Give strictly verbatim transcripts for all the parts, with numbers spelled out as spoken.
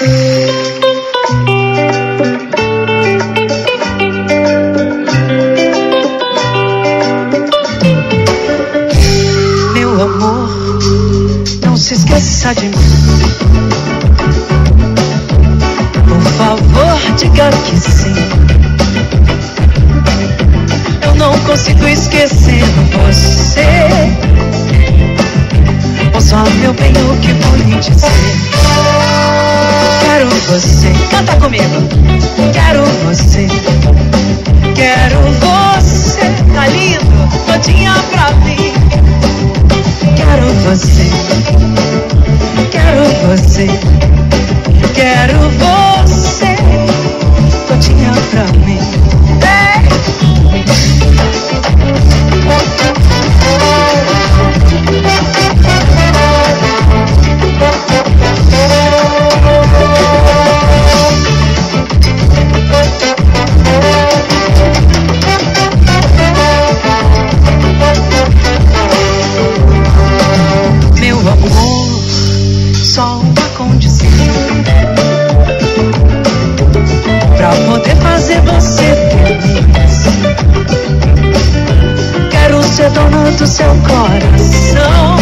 Meu amor, não se esqueça de mim. Por favor, diga que sim. Eu não consigo esquecer você. Ouça, meu bem, o que vou lhe dizer. Quero você, canta comigo. Quero você, quero você. Tá lindo, todinha pra mim. Quero você, quero você, quero você, todinha pra mim. Meu amor, só uma condição pra poder fazer você feliz. Quero ser dona do seu coração.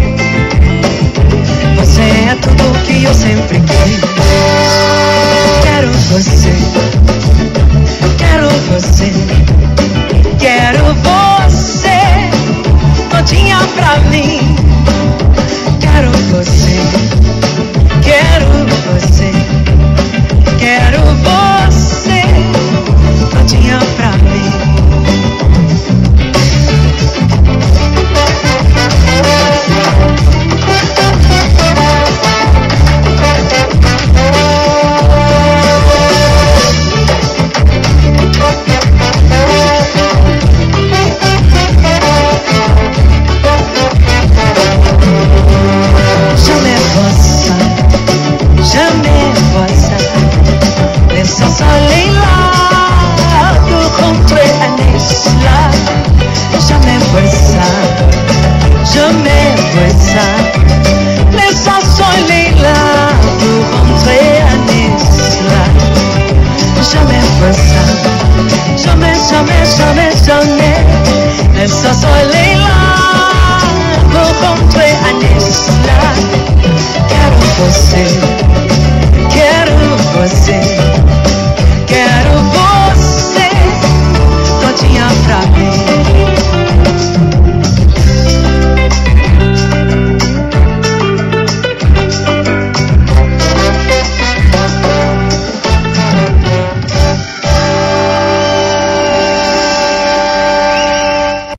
Você é tudo que eu sempre quis. Quero você, quero você, quero você, todinha pra mim. Quero você, quero você, quero você, todinha pra mim. Jamais vois ça, les sens soleil là, pour rentrer à Nisla. Jamais vois ça, jamais vois ça, les sens soleil là, pour rentrer à Nisla. Jamais vois ça, jamais, jamais, jamais, jamais, les sens soleil là, pour rentrer à Nisla. Quero você,